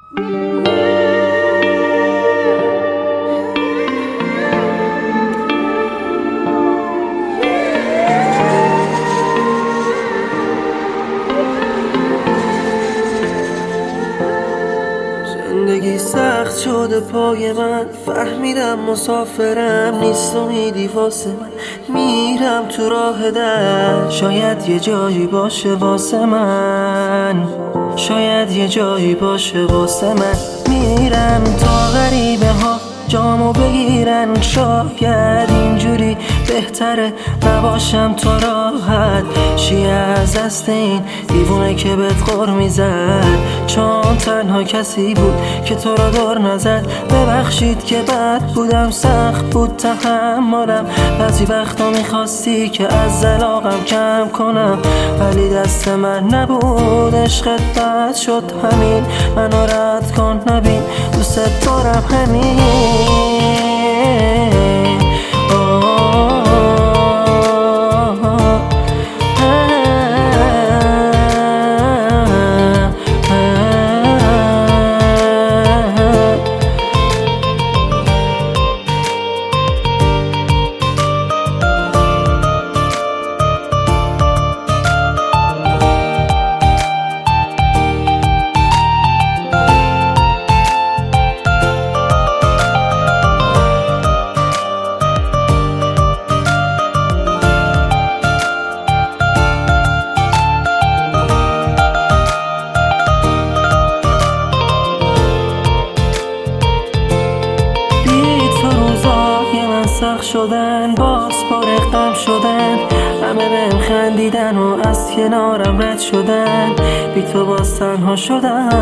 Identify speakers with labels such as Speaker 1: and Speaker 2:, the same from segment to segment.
Speaker 1: زندگی سخت شده پای من، فهمیدم مسافرم نیست امیدی واسه من. میرم تو راه در، شاید یه جایی باشه واسه من، شاید یه جایی باشه واسه من. میرم تا غریبه ها جامو بگیرن، شاید اینجوری بهتره نباشم تا راحت شی از دست این دیوونه که بهت غر میزد. چون تنها کسی بود که تو را دور نزد. ببخشید که بد بودم، سخت بود تحملم. بعضی وقتا میخواستی که از علاقم کم کنم، ولی دست من نبود، عشقت بد شد همین. منو رد کن نبین، دوست دارم همین. سخت شدن، باز پر غم شدن، همه بهم خندیدن و از کنارم رد شدن. بی تو باز تنها شدن.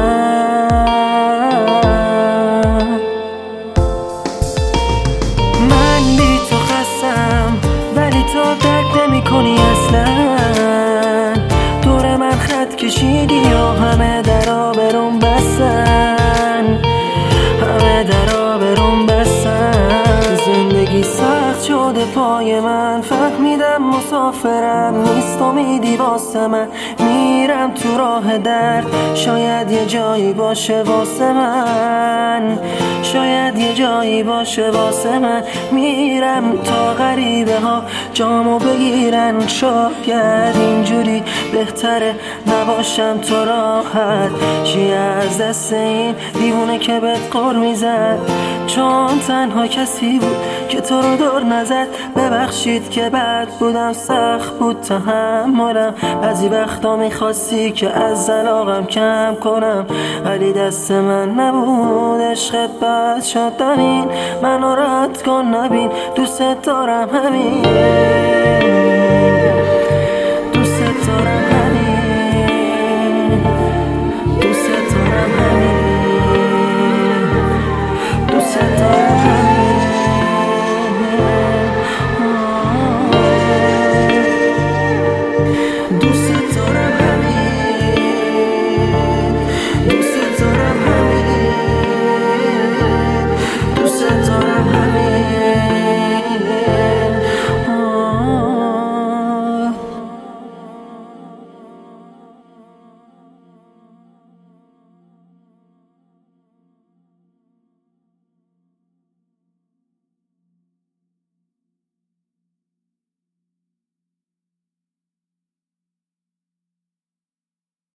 Speaker 1: من بی تو خستم، ولی تو درک نمی کنی اصلا. دور من خط کشیدی و همه درا برون بستن، همه درا برون بستن. زندگی سخت شده پای من، فهمیدم مسافرم نیست امیدی واسه من. میرم تو راه درد، شاید یه جایی باشه واسه من، شاید یه جایی باشه واسه من. میرم تا غریبه ها جامو بگیرن، شاید اینجوری بهتره نباشم تو راحت شی از دست این دیوونه که بهت غر میزد. چون تنها کسی بود که تو رو دور نزد. ببخشید که بد بودم، سخت بود تحملم. بعضی وقتا میخواستی که از علاقم کم کنم، ولی دست من نبود، عشقت بد شد همین. منو رد کن نبین، دوست دارم همین.